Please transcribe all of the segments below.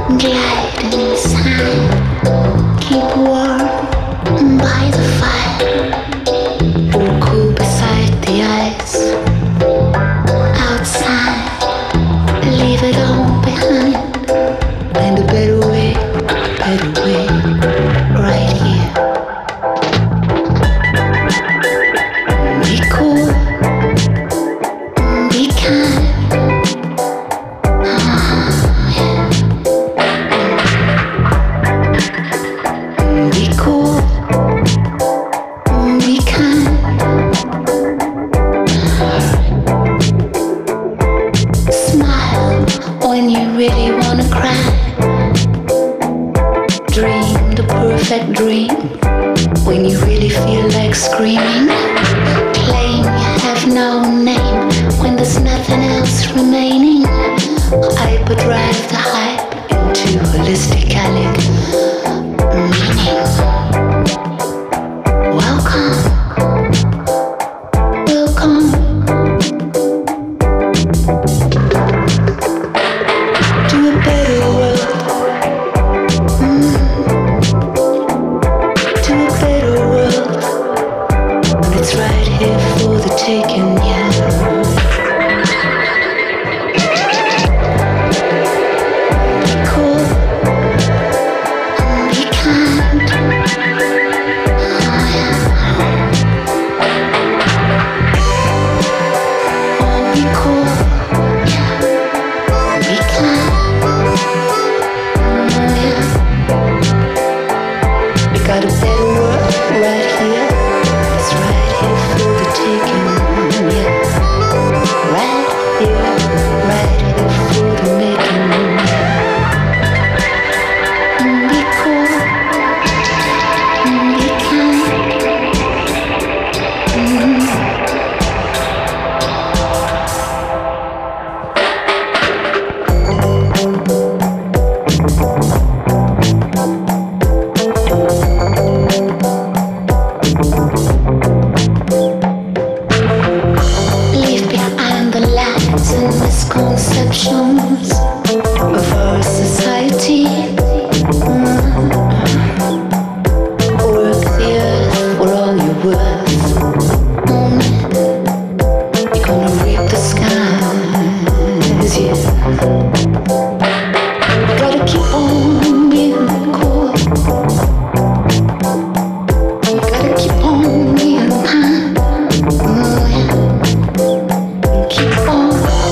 Glide inside, keep warm by the fire, or cool beside the ice. Outside, leave it all behind. Find a better way, right here. Be cool, be kind. Be cool, be kind. Smile when you really wanna cry. Dream the perfect dream when you really feel like screaming. Claim you have no name when there's nothing else remaining. Hyperdrive the hype into holistic meaning. Welcome, welcome to a better world. To a better world. It's right here for the taking, yeah. Got a better world right here. It's right here for the taking, yeah. Right here for the making. Be cool, be kind. Leave behind the lies and misconceptions of our society. Work the earth for all you're worth. You're gonna reap the skies, yeah. You gotta keep on being cool. You gotta keep on being kind. Keep on,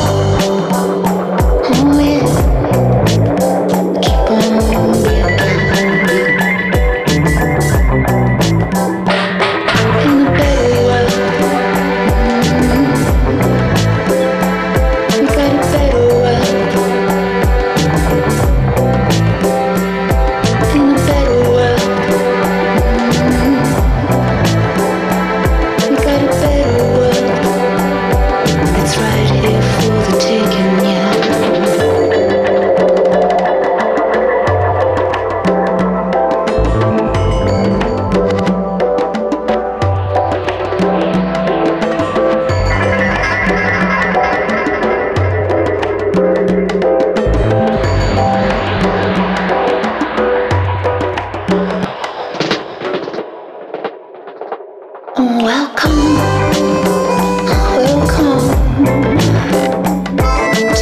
oh yeah. Keep on being kind. In a better world, we got a better world. In a better world, we got a better world. It's right here for the taking, yeah. Welcome, welcome.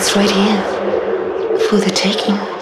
it's right here for the taking.